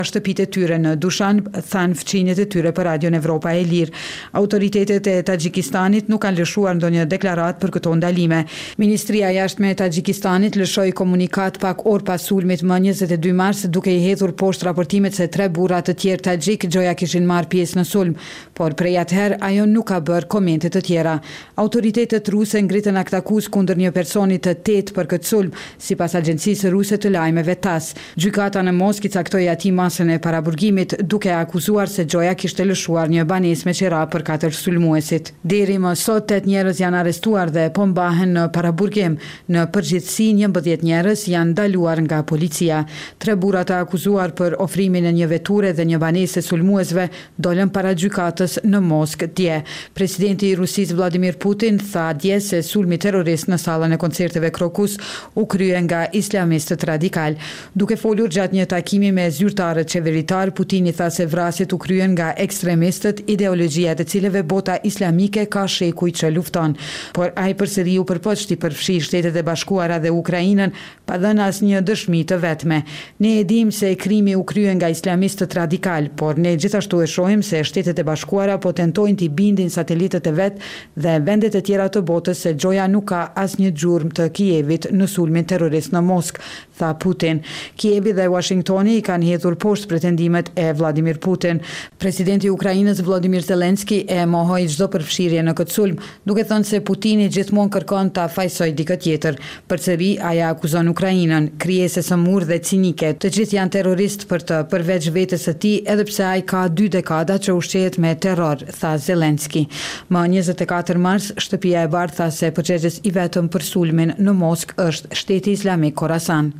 shtëpitë e tyre në Dushan, thanë fëmijët e tyre për Radion Evropa e Lirë. Autoritetet e Tagjikistanit nuk kanë lëshuar ndonjë deklaratë për këto ndalime. Ministria e Jashtme e Tagjikistanit lëshoi komunikat pak orë pas sulmit më 22 mars, duke i hedhur poshtë raportimet se 3 burra të tjerë tagjik gjoja kishin marrë pjesë në sulm, por prej atëherë ajo nuk ka bërë komente të tjera. Autoritetet ruse ngritën aktakuz kundër një personi të tetë për këtë sulm, sipas agjencisë ruse të lajmeve TASS. Gjykata në Moskë i caktoi atij masën e paraburgimit, duke akuzuar se gjoja kishte lëshuar një banesë me qira për 4 sulmuesit. Deri më sot 8 njerëz janë arrestuar dhe po mbahen në paraburgim. Në përgjithësi 11 njerëz janë ndaluar nga policia. 3 burra të akuzuar për ofrimin e një veture dhe një banese sulmuesve dolën para gjykatës në Moskë dje. Presidenti i Rusisë Vladimir Putin tha dje se sulmi terrorist në sallën e koncerteve Krokus u krye nga islamistët radikal. Duke folur gjatë një takimi me zyrtarët qeveritar, Putini tha se vrasjet u kryen nga ekstremistët, ideologjia të cilëve bota islamike ka shekuj që lufton. Por ai përsëri u përpoqti përfshi Shtetet e Bashkuara dhe Ukrainën pa dhënë asnjë dëshmi të vetme. Ne e dim se krimi u krye nga islamistët radikal, por ne gjithashtu e shohim se Shtetet e Bashkuara po tentojnë t'i bindin satelitët e vet dhe vendet e tjera të botës se gjoja nuk ka asnjë gjurmë të Kievit në sulmin terrorist në Moskë, tha Putin. Kievi dhe Washingtoni i kanë hedhur poshtë pretendimet e Vladimir Putin. Presidenti i Ukrainës Volodymyr Zelensky e mohoi çdo përfshirje në këtë sulm, duke thënë se Putini gjithmonë kërkon ta fajsojë dikë tjetër. Përsëri ajo akuzon Ukrainën, krijese sëmurë dhe cinike. Të gjithë janë terroristë përveç vetes së tij, edhe pse ai ka 2 dekada që ushqehet me terror, tha Zelensky. Më 24 mars, Shtëpia e Bardhë tha se përgjegjës i vetëm për sulmin në Moskë është Shteti Islamik Khorasan.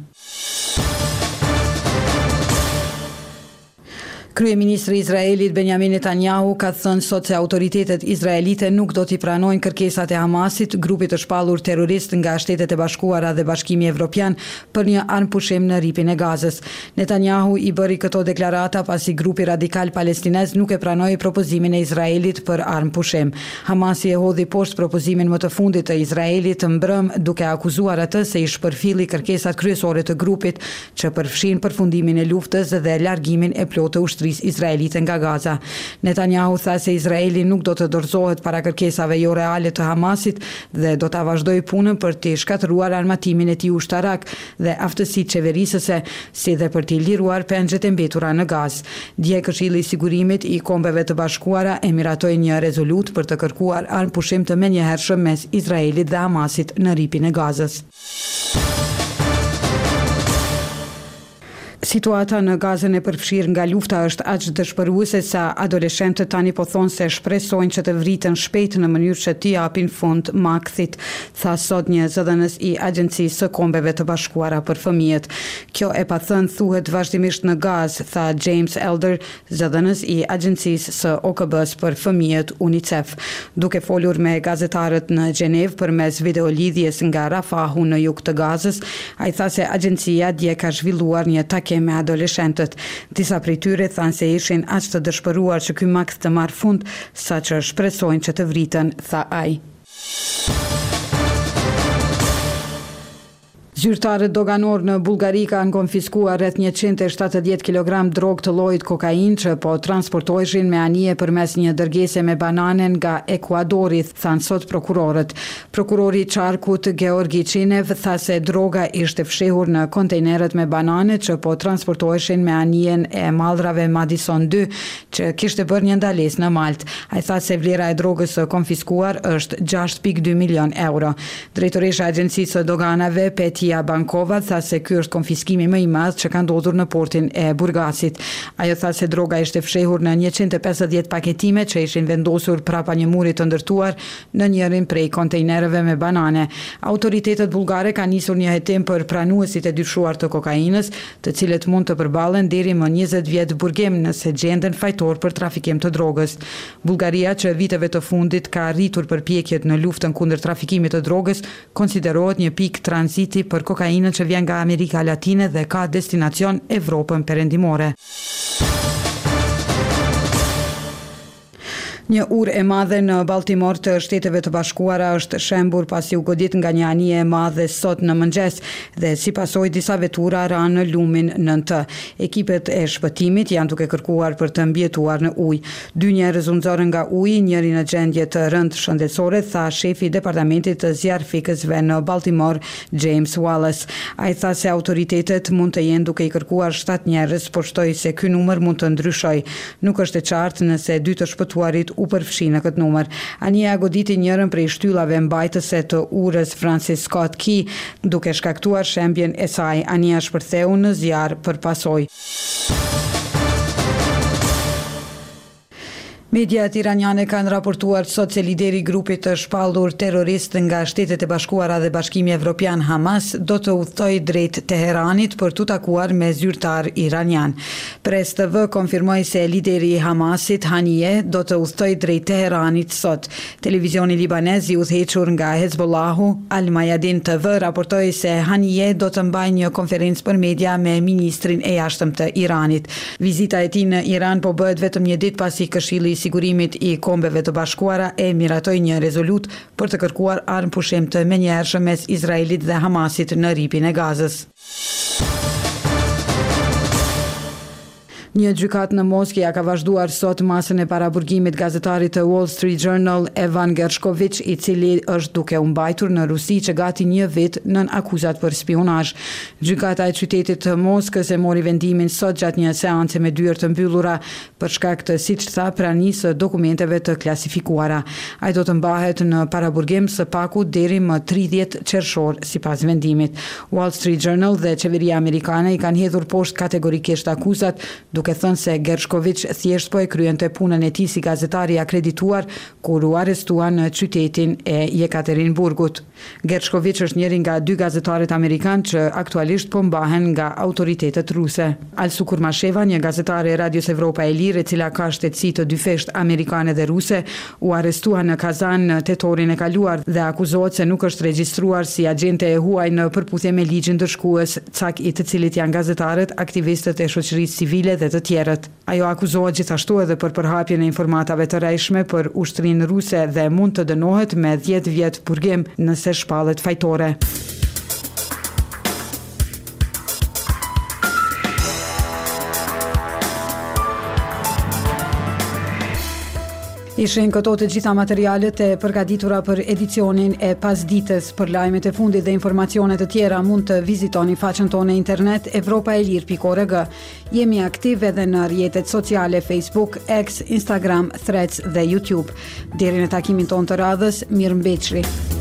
Kryeministri i Izraelit Benjamin Netanyahu ka thënë sot se autoritetet izraelite nuk do t'i pranojnë kërkesat e Hamasit, grupit të shpallur terrorist nga Shtetet e Bashkuara dhe Bashkimi Evropian, për një armpushim në ripin e Gazës. Netanyahu i bëri këto deklarata pasi grupi radikal palestinez nuk e pranoi propozimin e Izraelit për armpushim. Hamasi e hodhi poshtë propozimin më të fundit të Izraelit mbrëm, duke akuzuar atë se i shpërfilli kërkesat kryesore të grupit që përfshin përfundimin e luftës dhe largimin e plotë të ushtrisë izraelite nga Gaza. Netanyahu tha se Izraeli nuk do të dorëzohet para kërkesave jo reale të Hamasit dhe do ta vazhdojë punën për të shkatëruar armatimin e tij ushtarak dhe aftësitë qeverisëse, si dhe për të liruar pengjet e mbetura në Gazë. Dje Këshilli i Sigurimit i Kombeve të Bashkuara emiratoi një rezolut për të kërkuar armpushim të menjëhershëm mes Izraelit dhe Hamasit në ripin e Gazës. Situata në Gazën e përfshirë nga lufta është aq dëshpëruese sa adoleshentët tani po thonë se shpresojnë që të vriten shpejt në mënyrë që t'i japin fund makthit, tha sot një zëdhënës i Agjencisë së Kombeve të Bashkuara për fëmijët. Kjo e pathënë thuhet vazhdimisht në Gazë, tha James Elder, zëdhënës i Agjencisë së OKB-s për fëmijët UNICEF. Duke folur me gazetarët në Gjenevë përmes videolidhjes nga Rafahu në jug të Gazës, ai tha se agjencia dje ka zhvilluar një takim me adoleshentët. Disa prej tyre thanë se ishin aq të dëshpëruar që ky makt të marrë fund, saqë shpresojnë që të vriten, tha ai. Zyrtarët doganor në Bullgari kanë konfiskuar rreth 170 kg drogë të llojit kokainë që po transportoheshin me anije përmes një dërgese me banane nga Ekuadori, thanë sot prokurorët. Prokurori i Qarkut Georgi Qinev tha se droga ishte fshehur në kontejnerët me banane që po transportoheshin me anijen e mallrave Madison 2 që kishte bërë një ndalesë në Maltë. Ai tha se vlera e drogës së konfiskuar është 6.2 milion euro. Drejtoresha e Agjencisë së Doganave Petia Bankova tha se ky është konfiskimi më i madh që ka ndodhur në portin e Burgasit. Ajo tha se droga ishte fshehur në 150 paketime që ishin vendosur prapa një muri të ndërtuar në njërin prej kontejnerëve me banane. Autoritetet bullgare kanë nisur një hetim për pranuesit e dyshuar të kokainës, të cilët mund të përballen deri më 20 vjet burgim nëse gjenden fajtor për trafikim të drogës. Bullgaria, që viteve të fundit ka rritur përpjekjet në luftën kundër trafikimit të drogës, konsiderohet një pikë tranziti për kokainën që vjen nga Amerika Latine dhe ka destinacion Evropën perëndimore. Një urë e madhe në Baltimore të Shteteve të Bashkuara është shembur pasi u godit nga një anije e madhe sot në mëngjes dhe si pasojë disa vetura ranë në lumin nën të. Ekipet e shpëtimit janë duke kërkuar për të mbijetuar në ujë. 2 njerëz u nxorën nga uji, njëri në gjendje të rëndë shëndetësore, tha shefi i departamentit të zjarfikësve në Baltimore, James Wallace. Ai tha se autoritetet mund të jenë duke i kërkuar 7 njerëz, por shtoi se ky numër mund të ndryshojë. Nuk është e qartë nëse 2 të shpëtuarit u përfshi në këtë numër. Anija goditi njërën prej shtyllave mbajtëse të urës Francis Scott Key, duke shkaktuar shembjen e saj. Anija shpërtheu në zjarr për pasojë. Mediat iraniane kanë raportuar sot se lideri i grupit të shpallur terrorist nga Shtetet e Bashkuara dhe Bashkimi Evropian Hamas do të udhtojë drejt Teheranit për t'u takuar me zyrtar iranian. Press TV konfirmoi se lideri i Hamasit, Haniyeh, do të udhtojë drejt Teheranit sot. Televizioni libanez i udhëhequr nga Hezbollahu, Al Mayadin TV, raportoi se Haniyeh do të mbajë një konferencë për media me ministrin e jashtëm të Iranit. Vizita e tij në Iran po bëhet vetëm një ditë pasi Këshilli Sigurimit i Kombeve të Bashkuara e miratoi një rezolut për të kërkuar armë pushim të menjëhershëm mes Izraelit dhe Hamasit në ripin e Gazës. Një gjykat në Moskë ka vazhduar sot masën e paraburgimit gazetarit të Wall Street Journal Evan Gershkovich, i cili është duke u mbajtur në Rusi që gati një vit nën akuzat për spionazh. Gjykata e qytetit të Moskës e mori vendimin sot gjatë një seance me dyert të mbyllura për shkak të, siç tha, pranisë së dokumenteve të klasifikuara. Ai do të mbahet në paraburgim së paku deri më 30 qershor sipas vendimit. Wall Street Journal dhe qeveria amerikane i kanë hedhur poshtë kategorikisht akuzat, duke thënë se Gershkovich thjesht po e kryente punën e tij si gazetar i akredituar kur u arrestuan në qytetin e Jekaterinburgut. Gershkovich është njëri nga 2 gazetarët amerikanë që aktualisht po mbahen nga autoritetet ruse. Alsu Kurmasheva, një gazetare e Radios Evropa e Lirë, e cila ka shtetësi të dyfesht amerikane dhe ruse, u arrestua në Kazan në tetorin e kaluar dhe akuzohet se nuk është regjistruar si agjente e huaj në përputhje me ligjin ndërshkues, cak i të cilit janë gazetarët, aktivistët e shoqërisë civile dhe të tjerët. Ajo akuzohet gjithashtu edhe për përhapjen e informatave të rrejshme për ushtrinë ruse dhe mund të dënohet me 10 vjet purgim nëse shpallet fajtore. Ishin këto të gjitha materialet e përgatitura për edicionin e pasdites. Për lajmet e fundit dhe informacionet të tjera mund të vizitoni faqen tonë internet evropaelir.org. Jemi aktiv edhe në rrjetet sociale Facebook, X, Instagram, Threads dhe YouTube. Deri në takimin tonë të radhës, mirëmbëjtje.